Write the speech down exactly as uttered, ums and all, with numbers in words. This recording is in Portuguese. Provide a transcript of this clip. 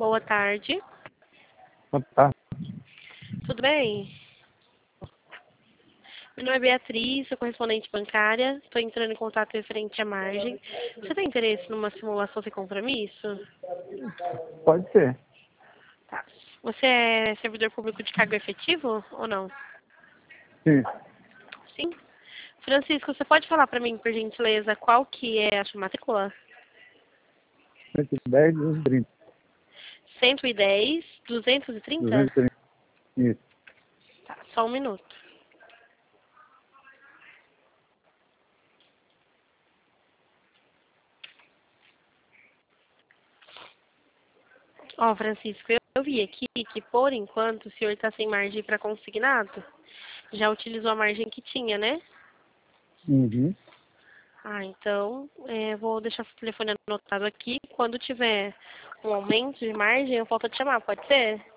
Boa tarde. Boa tarde. Tudo bem? Meu nome é Beatriz, sou correspondente bancária. Estou entrando em contato referente à margem. Você tem interesse numa simulação sem compromisso? Pode ser. Tá. Você é servidor público de cargo efetivo ou não? Sim. Sim? Francisco, você pode falar para mim, por gentileza, qual que é a sua matrícula? cento e dez, duzentos e trinta. cento e dez, duzentos e trinta? duzentos e trinta. Isso. Tá, só um minuto. Ó, Francisco, eu, eu vi aqui que, por enquanto, o senhor está sem margem para consignado. Já utilizou a margem que tinha, né? Uhum. Ah, então, é, vou deixar seu telefone anotado aqui. Quando tiver um aumento de margem, eu volto a te chamar, pode ser?